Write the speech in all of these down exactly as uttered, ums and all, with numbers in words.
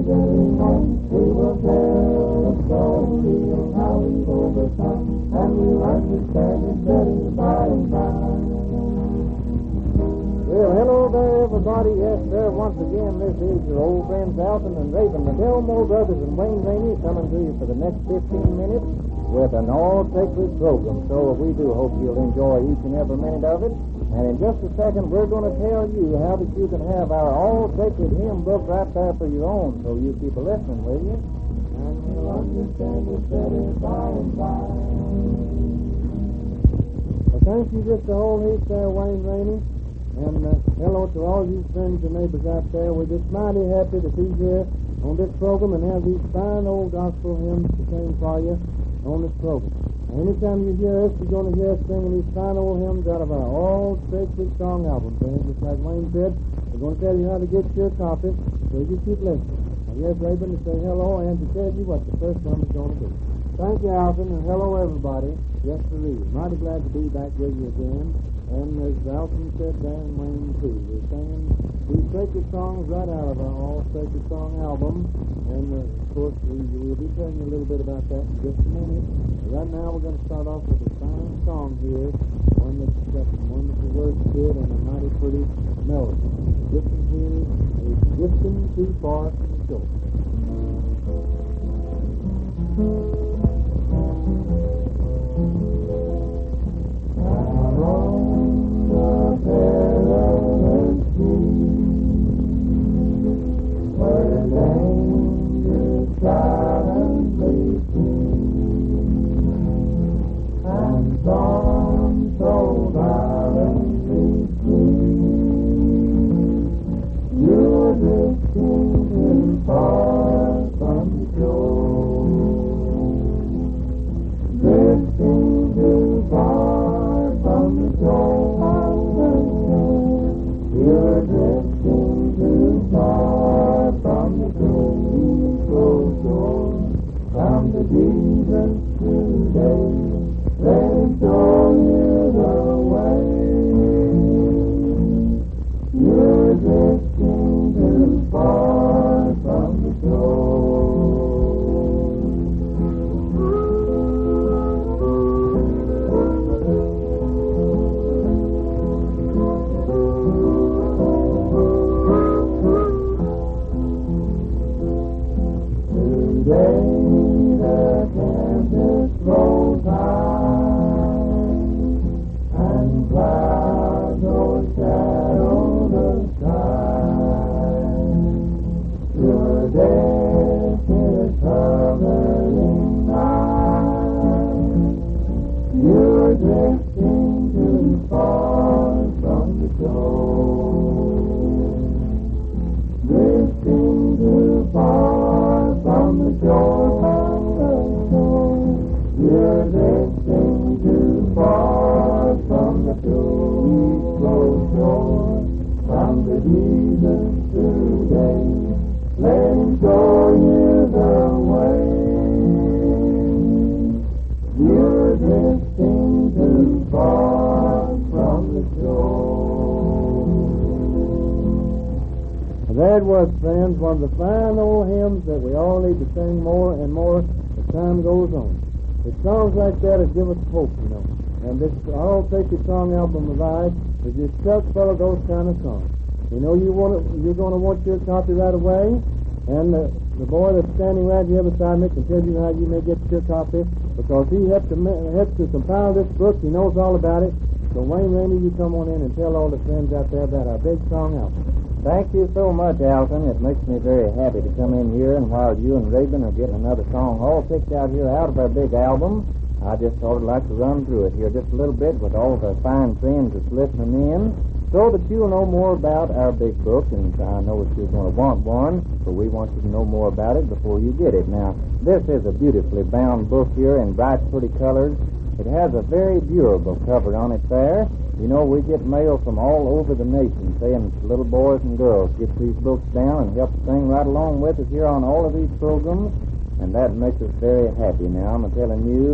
getting home, we will tell the story of how we've overcome, and we'll understand it better by and by. Well, hello there, everybody. Yes, sir, once again, this is your old friends Alton and Raven, the Delmore Brothers and Wayne Rainey, coming to you for the next fifteen minutes with an all-sacred program. So we do hope you'll enjoy each and every minute of it. And in just a second, we're going to tell you how that you can have our all-sacred hymn book right there for your own. So you keep listening, will you? And we'll understand it better by and by. Well, thank you just a whole heap there, Wayne Rainey. And uh, hello to all you friends and neighbors out there. We're just mighty happy to be here on this program and have these fine old gospel hymns to sing for you on this program. And anytime you hear us, you're going to hear us singing these fine old hymns out of our all-sacred song album. And just like Wayne said, we're going to tell you how to get your copy, so you keep listening. And here's Raven to say hello and to tell you what the first one is going to be. Thank you, Alton, and hello, everybody. Yes, sir. Mighty glad to be back with you again. And as Alton said there, and Wayne too, we're singing these sacred songs right out of our All Sacred Song album. And, uh, of course, we, we'll be telling you a little bit about that in just a minute. But right now, we're going to start off with a fine song here, one that's got some wonderful words to it and a mighty pretty melody. Drifting here is drifting too far from the shore. That was, friends, one of the fine old hymns that we all need to sing more and more as time goes on. It's songs like that that give us hope, you know. And this All Sacred Song album of ours is just stuck full of those kind of songs. You know, you want to, you're going to want your copy right away, and the, the boy that's standing right here beside me can tell you how you may get your copy, because he helped to, helped to compile this book. He knows all about it. So, Wayne Rainey, you come on in and tell all the friends out there about our big song album. Thank you so much, Alton. It makes me very happy to come in here, and while you and Raven are getting another song all picked out here out of our big album, I just thought I'd like to run through it here just a little bit with all of our fine friends that's listening in, so that you'll know more about our big book, and I know that you're going to want one, so we want you to know more about it before you get it. Now, this is a beautifully bound book here in bright, pretty colors. It has a very durable cover on it there. You know, we get mail from all over the nation saying little boys and girls get these books down and help sing right along with us here on all of these programs, and that makes us very happy. Now, I'm telling you,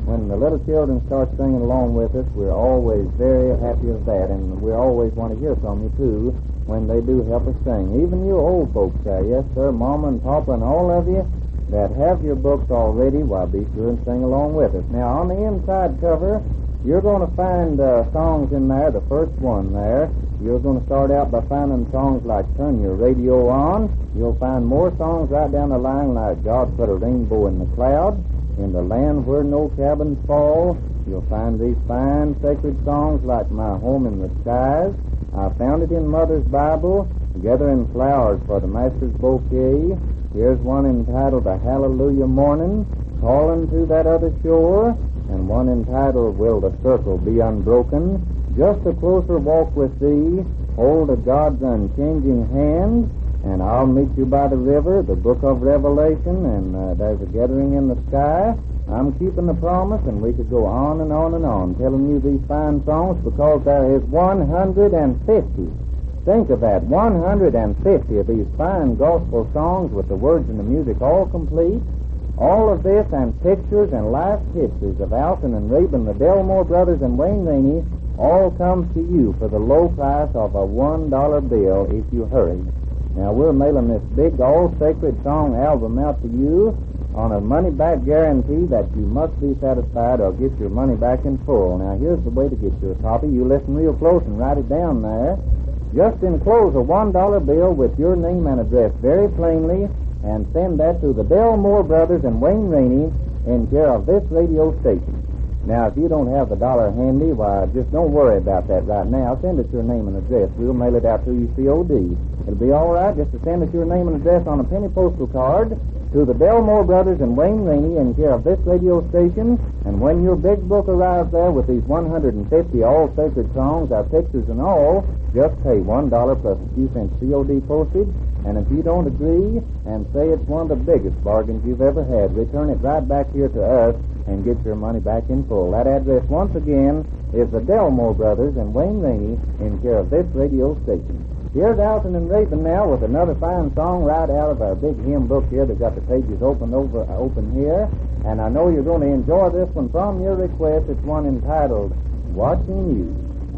when the little children start singing along with us, we're always very happy of that, and we always want to hear from you, too, when they do help us sing. Even you old folks there, yes, sir, Mama and Papa and all of you that have your books already, well, be sure and sing along with us. Now, on the inside cover, you're going to find uh, songs in there, the first one there. You're going to start out by finding songs like Turn Your Radio On. You'll find more songs right down the line like God Put a Rainbow in the Cloud, In the Land Where No Cabins Fall. You'll find these fine sacred songs like My Home in the Skies, I Found It in Mother's Bible, Gathering Flowers for the Master's Bouquet. Here's one entitled A Hallelujah Morning, Calling to That Other Shore, and one entitled Will the Circle Be Unbroken, Just a Closer Walk with Thee, Hold of God's Unchanging Hand, and I'll Meet You by the River, the Book of Revelation, and uh, There's a Gathering in the Sky. I'm keeping the promise, and we could go on and on and on telling you these fine songs because there is one hundred fifty. Think of that, one hundred fifty of these fine gospel songs with the words and the music all complete. All of this and pictures and life histories of Alton and Reuben, the Delmore brothers, and Wayne Rainey all comes to you for the low price of a one dollar bill if you hurry. Now, we're mailing this big All Sacred Song album out to you on a money-back guarantee that you must be satisfied or get your money back in full. Now, here's the way to get your copy. You listen real close and write it down there. Just enclose a one dollar bill with your name and address very plainly, and send that to the Delmore brothers and Wayne Rainey in care of this radio station. Now, if you don't have the dollar handy, why, just don't worry about that right now. Send us your name and address. We'll mail it out to you C O D. It'll be all right just to send us your name and address on a penny postal card to the Delmore brothers and Wayne Rainey in care of this radio station. And when your big book arrives there with these one hundred fifty all sacred songs, our pictures and all, just pay one dollar plus a few cents C O D postage. And if you don't agree and say it's one of the biggest bargains you've ever had, return it right back here to us and get your money back in full. That address, once again, is the Delmore brothers and Wayne Rainey in care of this radio station. Here's Alton and Reuben now with another fine song right out of our big hymn book here. They've got the pages open over open here, and I know you're going to enjoy this one from your request. It's one entitled Watching You.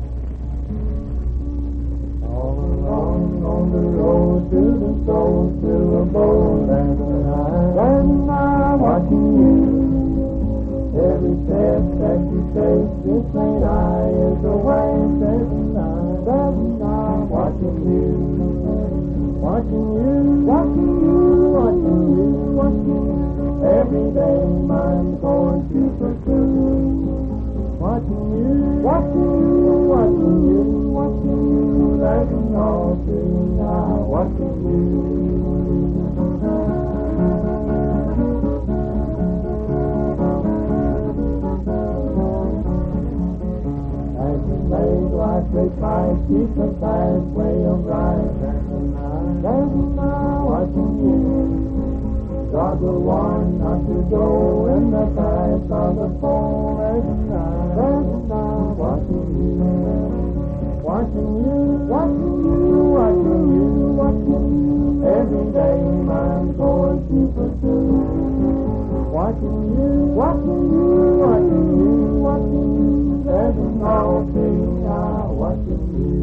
All along on the road to the soul, to a bold and I, and I watching you. Every step that you take, this ain't I is the way, seven I, seven I, watching you, watching you, watching you, watching you, watching you. Every day I'm going to pursue. Watching you, watching you, watching you, watching you. Letting all things I, watching you. I take my keep the pathway of life, and I, and I, watching you. God will warn not to go in the path of the fool, and I, and I, watching you, watching you, watching you, watching you, watching you. Every day I'm going to pursue. Watching you, watching you, watching you, watching you. Every all thing I watching you.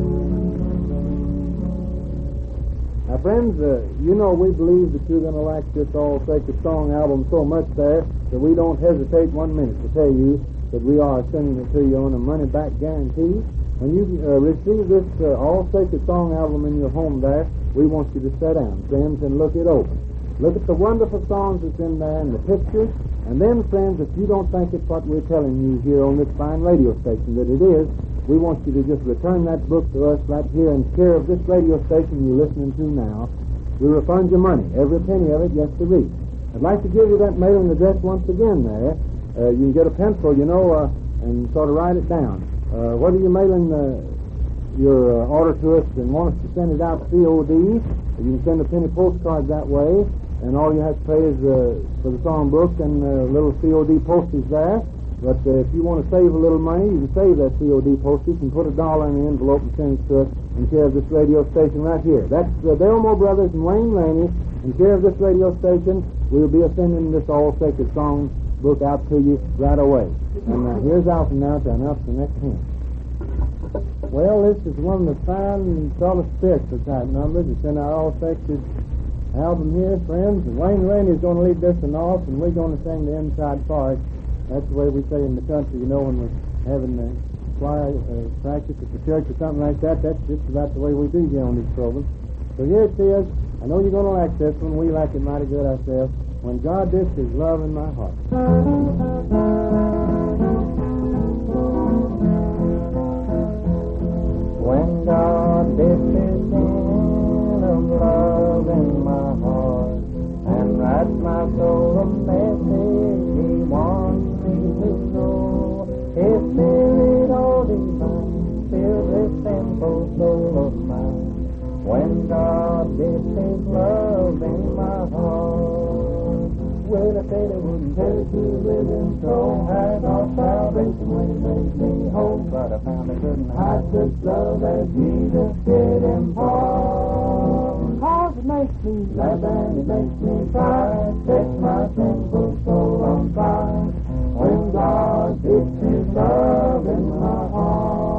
Now, friends, uh, you know we believe that you're going to like this All Sacred Song album so much there that we don't hesitate one minute to tell you that we are sending it to you on a money-back guarantee. When you uh, receive this uh, All Sacred Song album in your home there, we want you to sit down, friends, and look it over. Look at the wonderful songs that's in there and the pictures. And then, friends, if you don't think it's what we're telling you here on this fine radio station that it is, we want you to just return that book to us right here in care of this radio station you're listening to now. We refund your money, every penny of it, just to reach. I'd like to give you that mailing address once again there. Uh, you can get a pencil, you know, uh, and sort of write it down. Uh, whether you're mailing uh, your uh, order to us and want us to send it out C O D, you can send a penny postcard that way. And all you have to pay is uh, for the song book and a uh, little C O D postage there. But uh, if you want to save a little money, you can save that C O D postage and put a dollar in the envelope and send it to us in care of this radio station right here. That's the uh, Delmore Brothers and Wayne Rainey in care of this radio station. We'll be sending this All Sacred Song book out to you right away. And uh, here's Alton now to announce the next hymn. Well, this is one of the fine sort of spiritual type numbers. It's in our all-sexes album here, friends. And Wayne Rainey is going to lead this one off, and we're going to sing the inside part. That's the way we say in the country, you know, when we're having the choir uh, practice at the church or something like that. That's just about the way we do here on this program. So here it is. I know you're going to like this one. We like it mighty good ourselves. When God dips His love in my heart. When God dips His hand of love in my heart and writes my soul a message He wants me to know, His Spirit all divine fills this simple soul of mine. When God dips His love in my heart, well, I said I wouldn't tell it to a living soul. I thought salvation when He made me whole, but I found I couldn't hide such love as Jesus did impart. Cause it makes me laugh and it makes me cry, sets my sinful soul on fire. When God dips His love in my heart.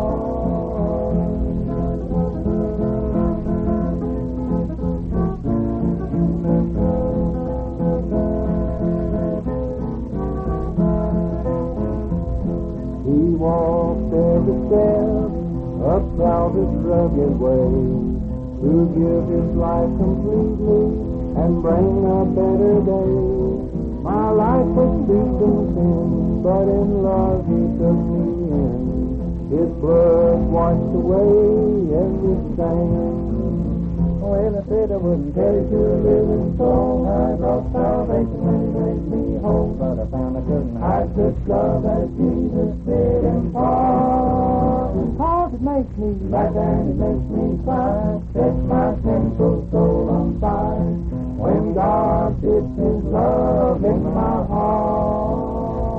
He walked every step up Calvary's rugged way to give His life completely and bring a better day. My life was deep in sin, but in love He took me in. His blood washed away every stain. Well, I said I wouldn't tell you to a living soul. I brought salvation when He made me whole, but I found I couldn't hide such love as Jesus did impart. Cause it makes me laugh and it makes me cry, sets my sinful soul on fire. When God dips His love in my heart.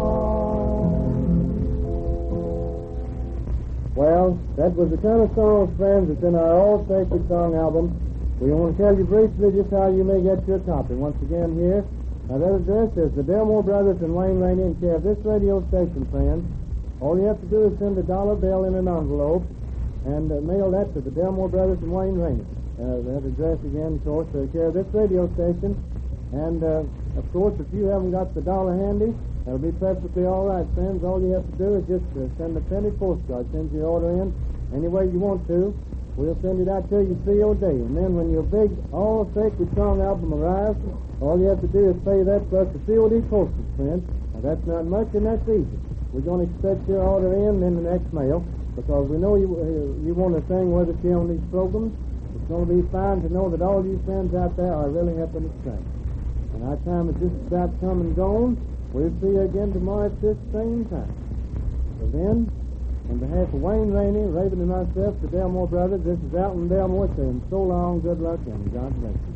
Well, that was the kind of song, friends, that's in our All Sacred Song album. We want to tell you briefly just how you may get your copy. Once again here, now that address is the Delmore Brothers and Wayne Rainey in care of this radio station, friends. All you have to do is send a dollar bill in an envelope and uh, mail that to the Delmore Brothers and Wayne Rainey. Uh, that address again, of course, to care of this radio station. And, uh, of course, if you haven't got the dollar handy, that'll be perfectly all right, friends. All you have to do is just uh, send a penny postcard. Send your order in any way you want to. We'll send it out to you C O D. And then when your big All Sacred Song album arrives, all you have to do is pay that plus the C O D postage, friends. Now, that's not much, and that's easy. We're going to expect your order in in the next mail because we know you uh, you want to sing with us here on these programs. It's going to be fine to know that all you friends out there are really helping us sing. And our time is just about come and gone. We'll see you again tomorrow at this same time. So then, on behalf of Wayne Rainey, Raven, and myself, the Delmore Brothers, this is Alton Delmore saying so long, good luck, and God bless you.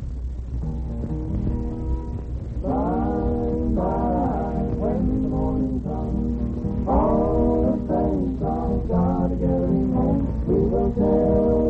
By, by, when the morning comes, all the saints of God are gathering home, we will tell